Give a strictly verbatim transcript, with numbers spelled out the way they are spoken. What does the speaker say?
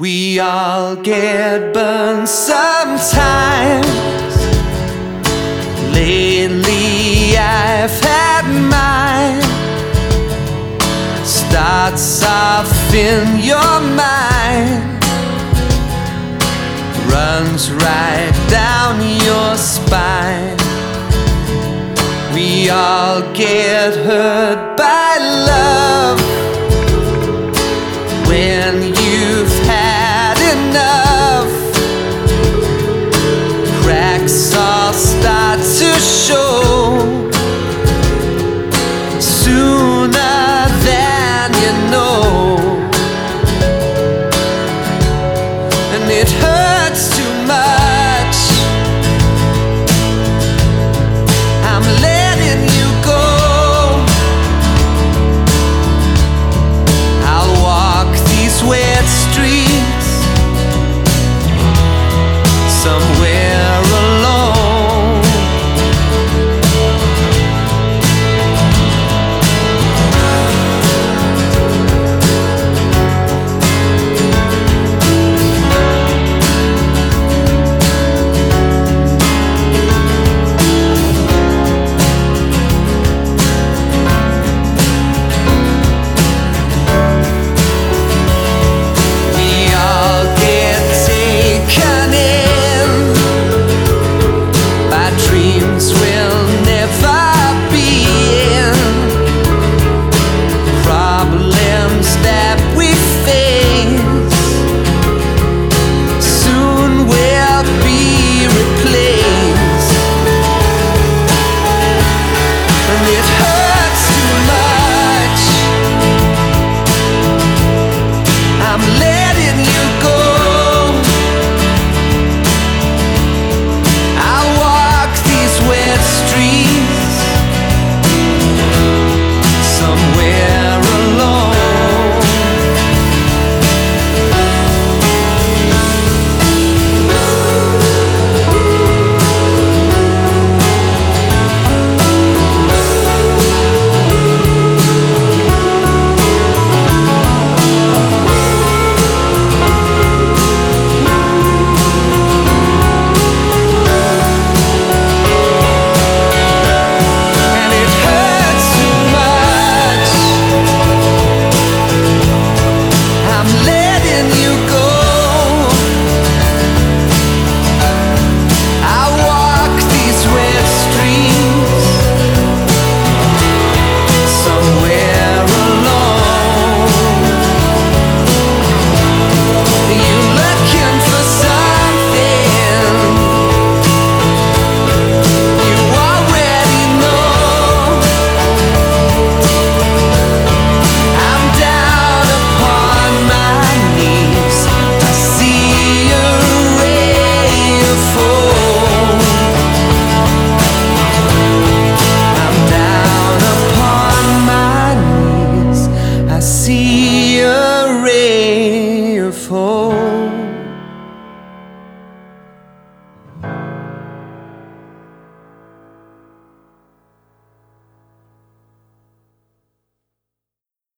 We all get burned sometimes. Lately I've had mine. Starts off in your mind, runs right down your spine. We all get hurt by love when you've had enough. Cracks all start to show sooner than you know, and it hurts too much. I'm letting you go. I'll walk these wet streets somewhere